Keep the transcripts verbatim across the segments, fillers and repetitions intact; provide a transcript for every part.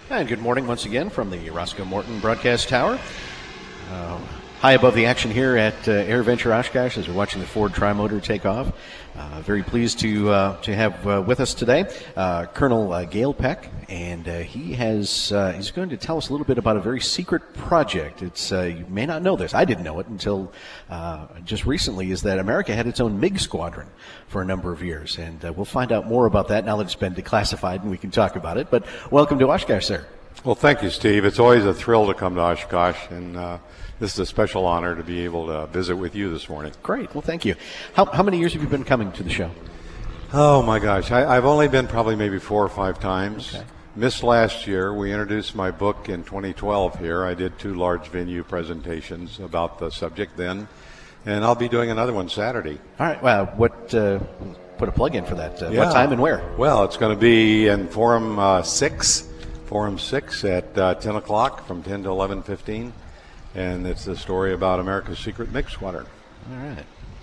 And good morning once again from the Roscoe Morton Broadcast Tower. Uh, high above the action here at uh, AirVenture Oshkosh as we're watching the Ford Tri-Motor take off. Uh, very pleased to uh, to have uh, with us today uh, Colonel uh, Gale Peck, and uh, he has uh, he's going to tell us a little bit about a very secret project. It's uh, you may not know this. I didn't know it until uh, just recently. Is that America had its own MiG squadron for a number of years, and uh, we'll find out more about that now that it's been declassified and we can talk about it. But welcome to Oshkosh, sir. Well, thank you, Steve. It's always a thrill to come to Oshkosh, and uh, this is a special honor to be able to visit with you this morning. Great. Well, thank you. How, how many years have you been coming to the show? Oh, my gosh. I, I've only been probably maybe four or five times. Okay. Missed last year. We introduced my book in twenty twelve here. I did two large venue presentations about the subject then, and I'll be doing another one Saturday. All right. Well, what uh, put a plug in for that? Uh, Yeah. What time and where? Well, it's going to be in Forum uh, six, Forum six at uh, ten o'clock from ten to eleven fifteen. And it's the story about America's secret MiG squadron. All right.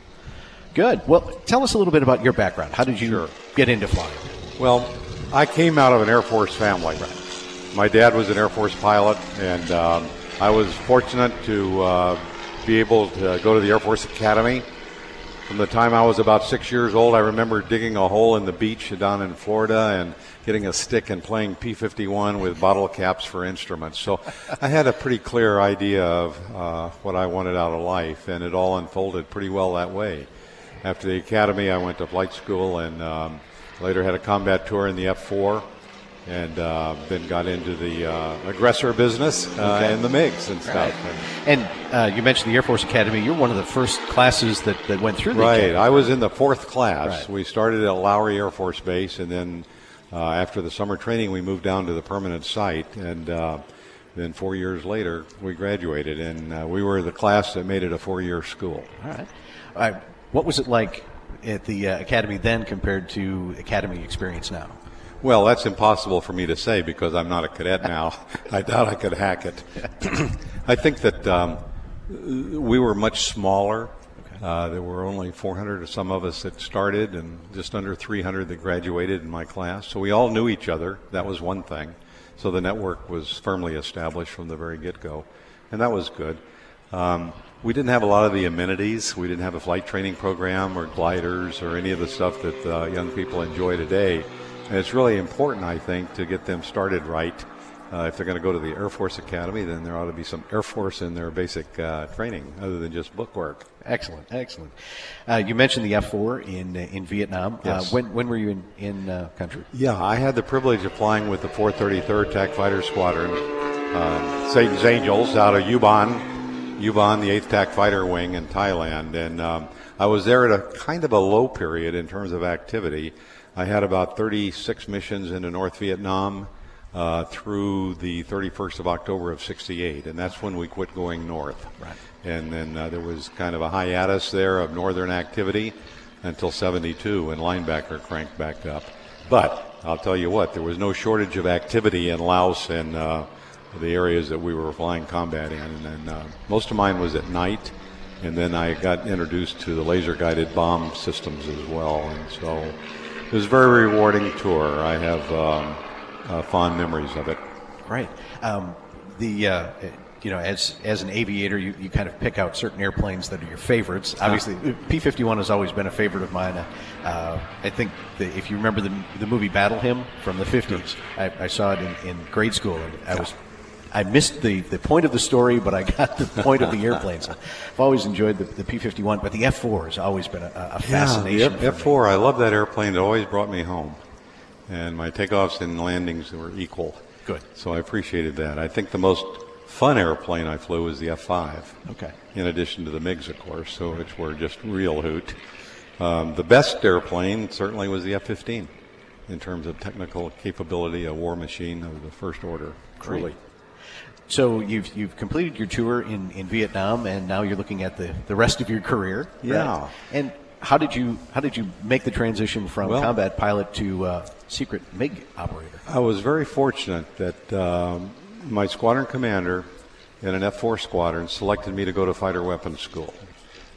Good. Well, tell us a little bit about your background. How did you Sure. get into flying? Well, I came out of an Air Force family. My dad was an Air Force pilot, and um, I was fortunate to uh, be able to go to the Air Force Academy. From the time I was about six years old, I remember digging a hole in the beach down in Florida and getting a stick and playing P fifty-one with bottle caps for instruments. So I had a pretty clear idea of uh, what I wanted out of life, and it all unfolded pretty well that way. After the academy, I went to flight school and um, later had a combat tour in the F four, and uh, then got into the uh, aggressor business uh, Okay. and the MiGs and stuff. Right. And uh, you mentioned the Air Force Academy. You're one of the first classes that, that went through the Right. academy. I was in the fourth class. Right. We started at Lowry Air Force Base, and then uh, after the summer training, we moved down to the permanent site. And uh, then four years later, we graduated, and uh, we were the class that made it a four-year school. All right. All right. What was it like at the uh, academy then compared to academy experience now? Well, that's impossible for me to say because I'm not a cadet now. I doubt I could hack it. I think that um, we were much smaller. Uh, there were only four hundred or some of us that started and just under three hundred that graduated in my class. So we all knew each other. That was one thing. So the network was firmly established from the very get-go, and that was good. Um, we didn't have a lot of the amenities. We didn't have a flight training program or gliders or any of the stuff that uh, young people enjoy today. And it's really important, I think, to get them started right. Uh, if they're going to go to the Air Force Academy, then there ought to be some Air Force in their basic uh, training other than just book work. Excellent, excellent. Uh, you mentioned the F four in uh, in Vietnam. Yes. Uh, when when were you in in uh, country? Yeah, I had the privilege of flying with the four thirty-third T A C Fighter Squadron, uh, Satan's Angels, out of Yuban, Yuban, the eighth T A C Fighter Wing in Thailand. And um, I was there at a kind of a low period in terms of activity. I had about thirty-six missions into North Vietnam uh, through the thirty-first of October of sixty-eight, and that's when we quit going north. Right. And then uh, there was kind of a hiatus there of northern activity until seventy-two when linebacker cranked back up. But I'll tell you what, there was no shortage of activity in Laos and uh, the areas that we were flying combat in. And then uh, most of mine was at night, and then I got introduced to the laser-guided bomb systems as well. And so it was a very rewarding tour. I have um, uh, fond memories of it. Great. Um, the uh, you know, as as an aviator, you, you kind of pick out certain airplanes that are your favorites. Obviously, P fifty-one has always been a favorite of mine. Uh, I think that if you remember the the movie Battle Hymn from the fifties, I, I saw it in, in grade school, and I was I missed the, the point of the story, but I got the point of the airplane. So I've always enjoyed the, the P fifty-one, but the F four has always been a, a fascination. Yeah, the F four, I love that airplane. It always brought me home. And my takeoffs and landings were equal. Good. So I appreciated that. I think the most fun airplane I flew was the F five. Okay. In addition to the MiGs, of course, so which were just real hoot. Um, the best airplane certainly was the F fifteen in terms of technical capability, a war machine of the first order, truly. Great. So you've you've completed your tour in, in Vietnam, and now you're looking at the, the rest of your career. Yeah. Right? And how did you how did you make the transition from Well, combat pilot to uh, secret MiG operator? I was very fortunate that um, my squadron commander in an F four squadron selected me to go to fighter weapons school.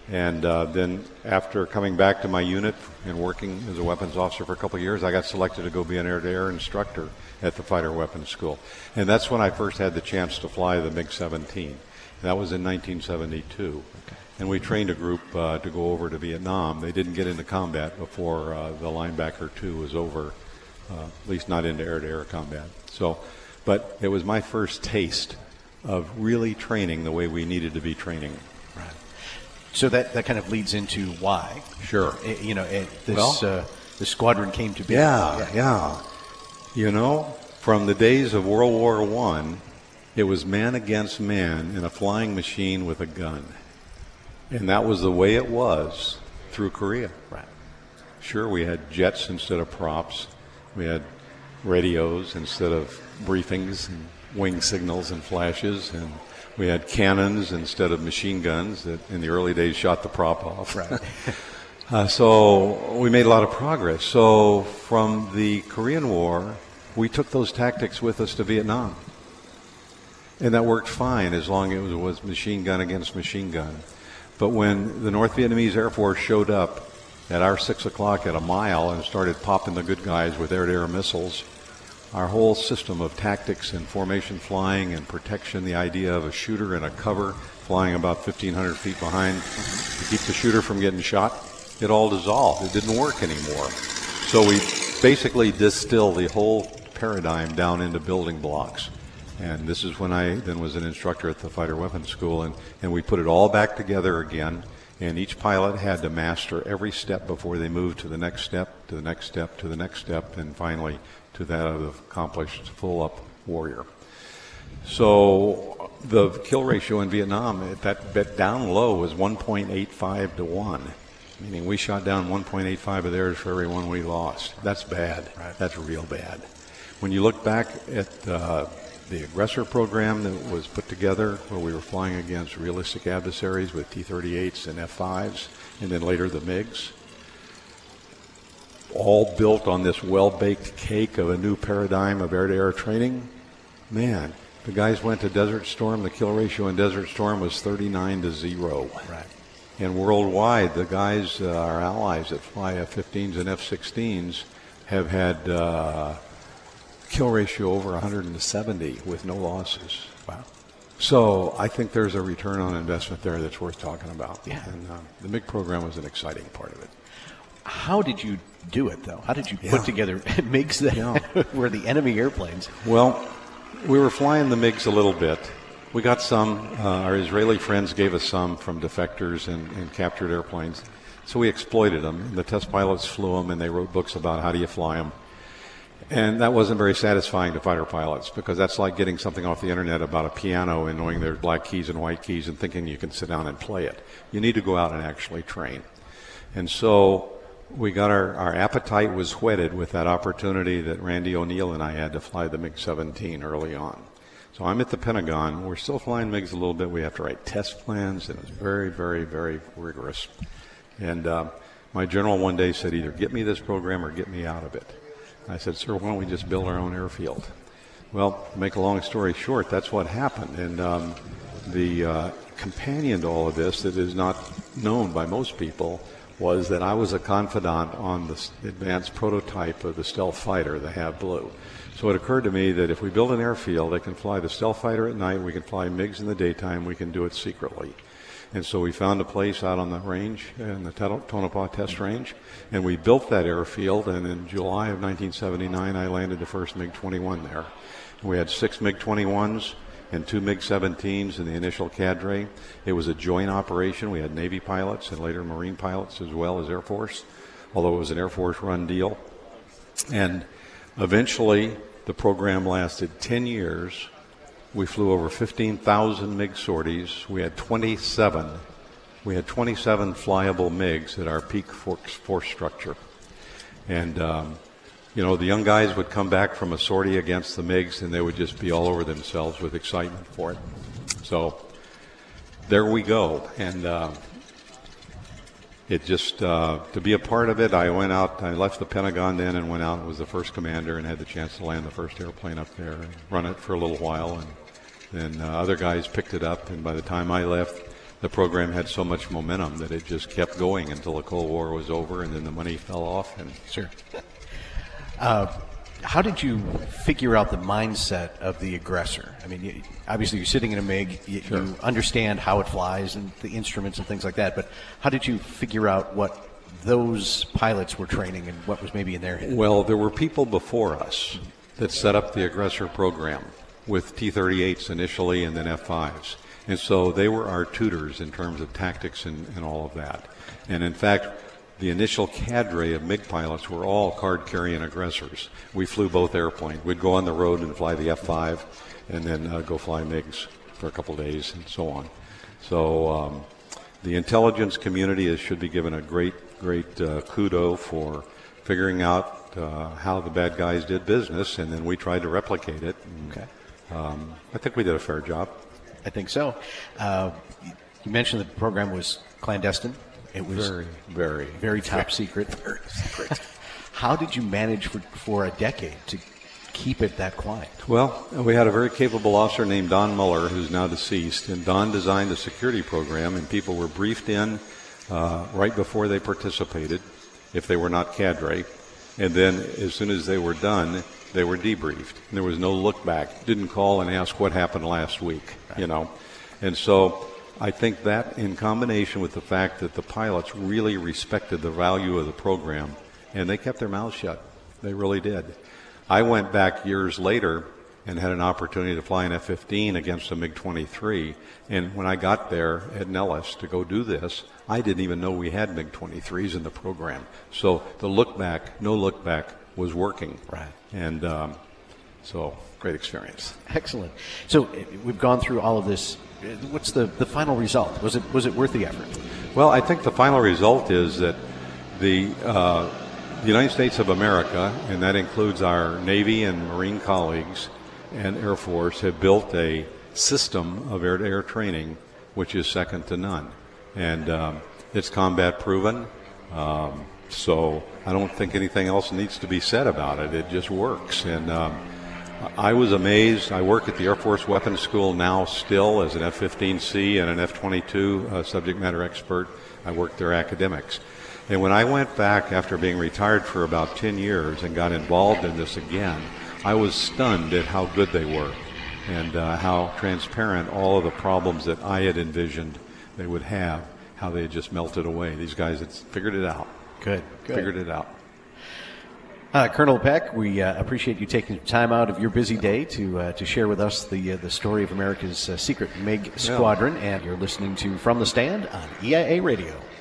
And uh, then after coming back to my unit and working as a weapons officer for a couple of years, I got selected to go be an air-to-air instructor at the Fighter Weapons School. And that's when I first had the chance to fly the MiG seventeen. That was in nineteen seventy-two. Okay. And we trained a group uh, to go over to Vietnam. They didn't get into combat before uh, the Linebacker two was over, uh, at least not into air-to-air combat. So, but it was my first taste of really training the way we needed to be training. Right. So that, that kind of leads into why. Sure. It, you know, it, this well, uh, the squadron came to be. Yeah, yeah, yeah. You know, from the days of World War One, it was man against man in a flying machine with a gun. And that was the way it was through Korea. Right. Sure, we had jets instead of props. We had radios instead of briefings and wing signals and flashes, and we had cannons instead of machine guns that in the early days shot the prop off. Right. uh, so we made a lot of progress. So from the Korean War, we took those tactics with us to Vietnam. And that worked fine as long as it was machine gun against machine gun. But when the North Vietnamese Air Force showed up at our six o'clock at a mile and started popping the good guys with air-to-air missiles, our whole system of tactics and formation flying and protection, the idea of a shooter and a cover flying about fifteen hundred feet behind to keep the shooter from getting shot, it all dissolved. It didn't work anymore. So we basically distilled the whole paradigm down into building blocks. And this is when I then was an instructor at the Fighter Weapons School, and, and we put it all back together again, and each pilot had to master every step before they moved to the next step, to the next step, to the next step, and finally to that of the accomplished full-up warrior. So the kill ratio in Vietnam, that bet down low was one point eight five to one, meaning we shot down one point eight five of theirs for every one we lost. That's bad. Right. That's real bad. When you look back at uh, the aggressor program that was put together where we were flying against realistic adversaries with T thirty-eights and F fives, and then later the MiGs, all built on this well-baked cake of a new paradigm of air-to-air training, man, the guys went to Desert Storm. The kill ratio in Desert Storm was thirty-nine to zero. Right. And worldwide, the guys, uh, our allies that fly F fifteens and F sixteens, have had uh, kill ratio over one hundred seventy with no losses. Wow. So I think there's a return on investment there that's worth talking about. Yeah. And uh, the MiG program was an exciting part of it. How did you do it, though? How did you yeah. put together MiGs that yeah. were the enemy airplanes? Well, we were flying the MiGs a little bit. We got some. Uh, our Israeli friends gave us some from defectors and, and captured airplanes. So we exploited them. And the test pilots flew them, and they wrote books about how do you fly them. And that wasn't very satisfying to fighter pilots, because that's like getting something off the internet about a piano and knowing there's black keys and white keys and thinking you can sit down and play it. You need to go out and actually train. And so we got our, our appetite was whetted with that opportunity that Randy O'Neill and I had to fly the MiG seventeen early on. So I'm at the Pentagon. We're still flying MiGs a little bit. We have to write test plans, and it's very, very, very rigorous. And uh, my general one day said, either get me this program or get me out of it. I said, sir, why don't we just build our own airfield? Well, to make a long story short, that's what happened. And um, the uh, companion to all of this that is not known by most people was that I was a confidant on the advanced prototype of the stealth fighter, the Have Blue. So it occurred to me that if we build an airfield, I can fly the stealth fighter at night, we can fly MiGs in the daytime, we can do it secretly. And so we found a place out on the range, in the Tonopah test range, and we built that airfield, and in July of nineteen seventy-nine, I landed the first MiG twenty-one there. And we had six MiG twenty-ones and two MiG seventeens in the initial cadre. It was a joint operation. We had Navy pilots and later Marine pilots as well as Air Force, although it was an Air Force-run deal. And eventually, the program lasted ten years. We flew over fifteen thousand MiG sorties. We had twenty-seven. We had twenty-seven flyable MiGs at our peak force, force structure. And, um, you know, the young guys would come back from a sortie against the MiGs, and they would just be all over themselves with excitement for it. So there we go. And uh, it just, uh, to be a part of it, I went out, I left the Pentagon then and went out and was the first commander and had the chance to land the first airplane up there and run it for a little while. And then uh, other guys picked it up, and by the time I left, the program had so much momentum that it just kept going until the Cold War was over, and then the money fell off. And sure. Uh, how did you figure out the mindset of the aggressor? I mean, you, obviously you're sitting in a MiG, you, sure. you understand how it flies and the instruments and things like that, but how did you figure out what those pilots were training and what was maybe in their head? Well, there were people before us that set up the aggressor program with T thirty-eights initially and then F fives. And so they were our tutors in terms of tactics and, and all of that. And in fact, the initial cadre of MiG pilots were all card-carrying aggressors. We flew both airplanes. We'd go on the road and fly the F five and then uh, go fly MiGs for a couple of days and so on. So um, the intelligence community is, should be given a great, great uh, kudo for figuring out uh, how the bad guys did business, and then we tried to replicate it. And, okay. um, I think we did a fair job. I think so. Uh, you mentioned the program was clandestine. It was very, very, very top very, secret. Very secret. How did you manage for, for a decade to keep it that quiet? Well, we had a very capable officer named Don Muller, who's now deceased, and Don designed a security program, and people were briefed in uh, right before they participated, if they were not cadre, and then as soon as they were done, they were debriefed. And there was no look back. Didn't call and ask what happened last week, right. you know. And so I think that in combination with the fact that the pilots really respected the value of the program, and they kept their mouths shut. They really did. I went back years later and had an opportunity to fly an F fifteen against a MiG twenty-three, and when I got there at Nellis to go do this, I didn't even know we had MiG twenty-threes in the program. So the look back, no look back, was working. Right. And um, so, great experience. Excellent. So we've gone through all of this. What's the, the final result? Was it was it worth the effort? Well, I think the final result is that the uh, the United States of America, and that includes our Navy and Marine colleagues and Air Force, have built a system of air-to-air training which is second to none. And um, it's combat proven. Um, so I don't think anything else needs to be said about it. It just works. And um, I was amazed. I work at the Air Force Weapons School now still as an F fifteen C and an F twenty-two uh, subject matter expert. I work their academics. And when I went back after being retired for about ten years and got involved in this again, I was stunned at how good they were and uh, how transparent all of the problems that I had envisioned they would have, how they had just melted away. These guys had figured it out. Good. Good. Figured it out. Uh, Colonel Peck, we uh, appreciate you taking time out of your busy day to uh, to share with us the uh, the story of America's uh, secret MiG squadron, yeah. And you're listening to From the Stand on E I A Radio.